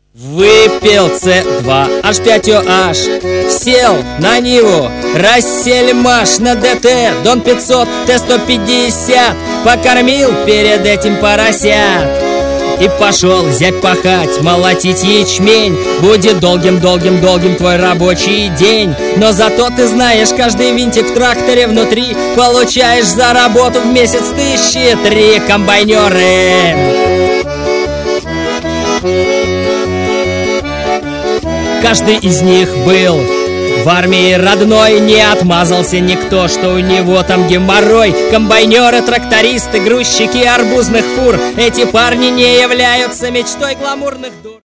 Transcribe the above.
Выпил С2H5OH, сел на Ниву, рассельмаш на ДТ, Дон 500, Т150, покормил перед этим поросят. И пошел зять пахать, молотить ячмень. Будет долгим твой рабочий день. Но зато ты знаешь, каждый винтик в тракторе внутри получаешь за работу в месяц 1003. Комбайнеры, каждый из них был в армии родной, не отмазался никто, что у него там геморрой. Комбайнеры, трактористы, грузчики арбузных фур, эти парни не являются мечтой гламурных дур.